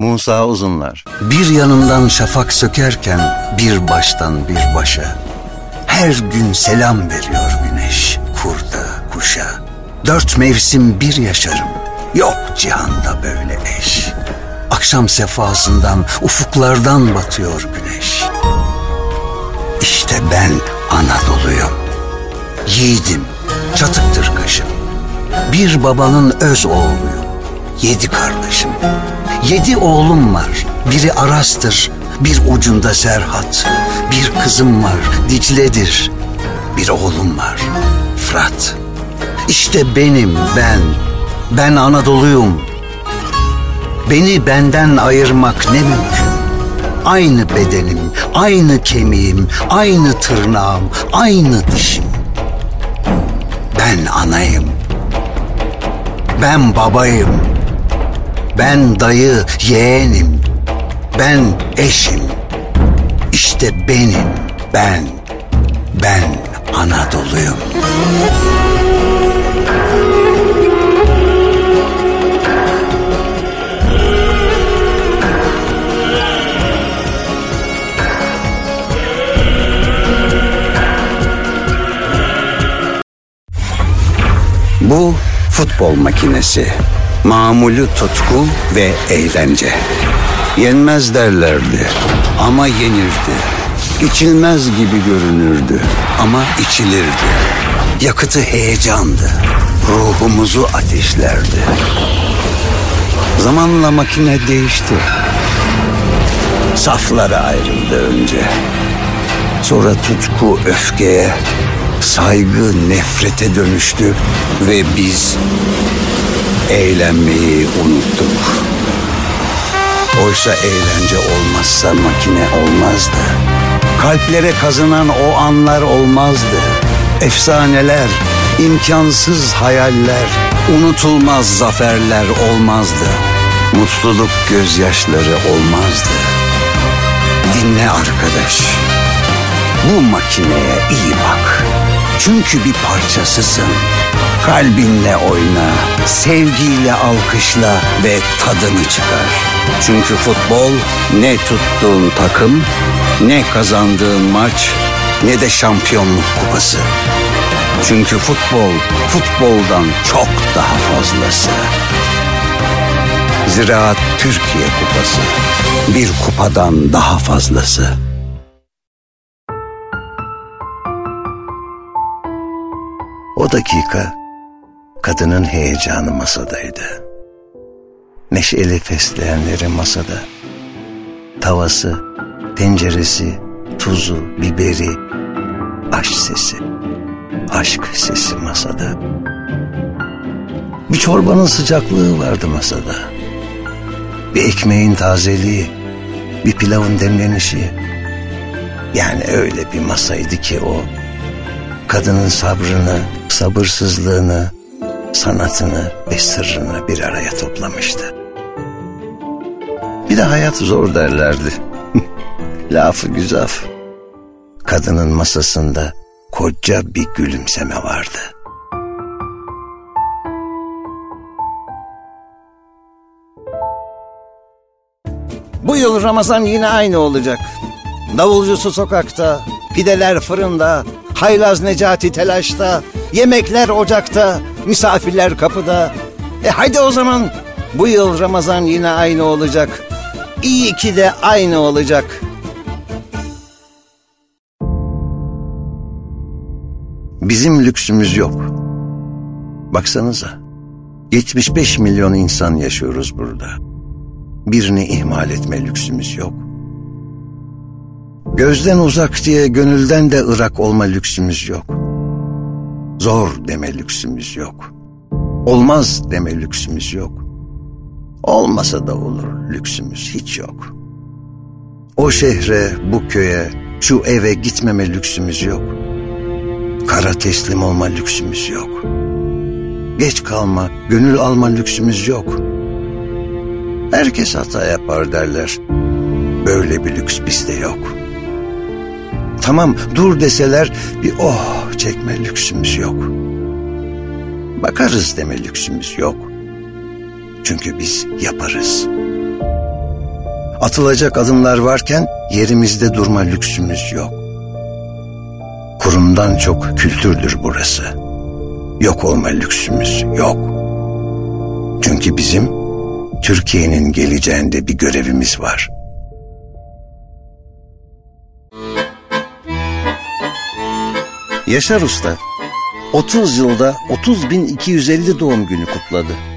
Musa Uzunlar. Bir yanımdan şafak sökerken bir baştan bir başa, her gün selam veriyor güneş kurda kuşa. 4 mevsim bir yaşarım, yok cihanda böyle eş. Akşam sefasından ufuklardan batıyor güneş. İşte ben Anadolu'yum, yiğidim, çatıktır kaşım. Bir babanın öz oğluyum, 7 kardeşim. 7 oğlum var, biri Aras'tır, bir ucunda Serhat. Bir kızım var, Dicle'dir, bir oğlum var, Fırat. İşte benim, ben Anadolu'yum. Beni benden ayırmak ne mümkün? Aynı bedenim, aynı kemiğim, aynı tırnağım, aynı dişim. Ben anayım, ben babayım, ben dayı, yeğenim, ben eşim. İşte benim, ben Anadolu'yum. Bu futbol makinesi. Mamulü tutku ve eğlence. Yenmez derlerdi ama yenirdi. İçilmez gibi görünürdü ama içilirdi. Yakıtı heyecandı, ruhumuzu ateşlerdi. Zamanla makine değişti. Saflara ayrıldı önce. Sonra tutku öfkeye, saygı nefrete dönüştü ve biz eğlenmeyi unuttuk. Oysa eğlence olmazsa makine olmazdı. Kalplere kazınan o anlar olmazdı. Efsaneler, imkansız hayaller, unutulmaz zaferler olmazdı. Mutluluk gözyaşları olmazdı. Dinle arkadaş, bu makineye iyi bak. Çünkü bir parçasısın. Kalbinle oyna, sevgiyle alkışla ve tadını çıkar. Çünkü futbol ne tuttuğun takım, ne kazandığın maç, ne de şampiyonluk kupası. Çünkü futbol, futboldan çok daha fazlası. Ziraat Türkiye Kupası, bir kupadan daha fazlası. O dakika kadının heyecanı masadaydı. Neşeli fesleğenleri masada. Tavası, tenceresi, tuzu, biberi, aşk sesi masada. Bir çorbanın sıcaklığı vardı masada. Bir ekmeğin tazeliği, bir pilavın demlenişi. Yani öyle bir masaydı ki o, kadının sabrını, sabırsızlığını, sanatını ve sırrını bir araya toplamıştı. Bir de hayat zor derlerdi. Lafı güzaf. Kadının masasında koca bir gülümseme vardı. Bu yıl Ramazan yine aynı olacak. Davulcusu sokakta, pideler fırında, haylaz Necati telaşta, yemekler ocakta, misafirler kapıda. Haydi o zaman, bu yıl Ramazan yine aynı olacak. İyi ki de aynı olacak. Bizim lüksümüz yok. Baksanıza, 75 milyon insan yaşıyoruz burada. Birini ihmal etme lüksümüz yok. Gözden uzak diye gönülden de ırak olma lüksümüz yok. Zor deme lüksümüz yok. Olmaz deme lüksümüz yok. Olmasa da olur lüksümüz hiç yok. O şehre, bu köye, şu eve gitmeme lüksümüz yok. Kara teslim olma lüksümüz yok. Geç kalma, gönül alma lüksümüz yok. Herkes hata yapar derler. Böyle bir lüks bizde yok. Tamam dur deseler bir oh çekme lüksümüz yok. Bakarız deme lüksümüz yok. Çünkü biz yaparız. Atılacak adımlar varken yerimizde durma lüksümüz yok. Kurumdan çok kültürdür burası. Yok olma lüksümüz yok. Çünkü bizim Türkiye'nin geleceğinde bir görevimiz var. Yaşar Usta 30 yılda 30.250 doğum günü kutladı.